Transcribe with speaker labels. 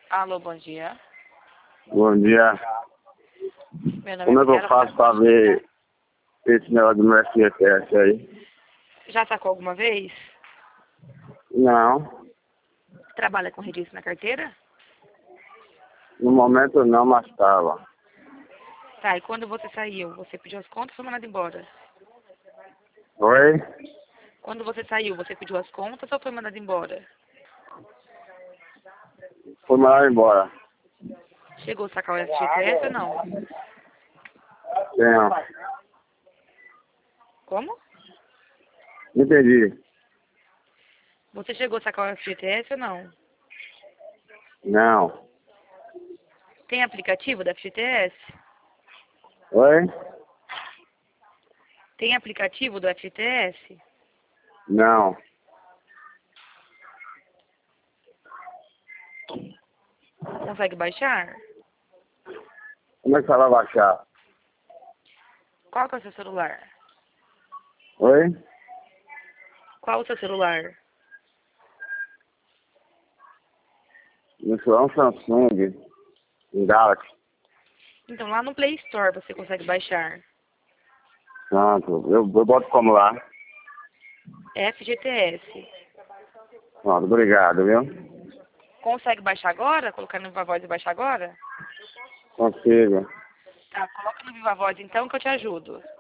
Speaker 1: Alô, bom dia.
Speaker 2: Bom dia.
Speaker 1: Meu nome
Speaker 2: Como é que eu
Speaker 1: Micaela,
Speaker 2: faço pra ver esse negócio do meu FGTS aí?
Speaker 1: Já sacou alguma vez?
Speaker 2: Não.
Speaker 1: Trabalha com registro na carteira?
Speaker 2: No momento não, mas tava.
Speaker 1: Tá, e quando você saiu, você pediu as contas ou foi mandado embora?
Speaker 2: Oi?
Speaker 1: Quando você saiu, você pediu as contas ou foi mandado embora?
Speaker 2: Fui mandar embora.
Speaker 1: Chegou a sacar o FGTS ou não?
Speaker 2: Tenho.
Speaker 1: Como?
Speaker 2: Não entendi.
Speaker 1: Você chegou a sacar o FGTS ou não?
Speaker 2: Não.
Speaker 1: Tem aplicativo da FGTS?
Speaker 2: Oi?
Speaker 1: Tem aplicativo do FGTS?
Speaker 2: Não.
Speaker 1: Consegue baixar?
Speaker 2: Como é que você vai baixar?
Speaker 1: Qual que é o seu celular?
Speaker 2: Oi?
Speaker 1: Qual o seu celular?
Speaker 2: Isso é um Samsung. Um Galaxy.
Speaker 1: Então, lá no Play Store você consegue baixar.
Speaker 2: Pronto. Eu boto como lá.
Speaker 1: FGTS.
Speaker 2: Pronto, obrigado, viu?
Speaker 1: Consegue baixar agora? Colocar no Viva Voz e baixar agora?
Speaker 2: Consigo.
Speaker 1: Tá, coloca no Viva Voz então que eu te ajudo.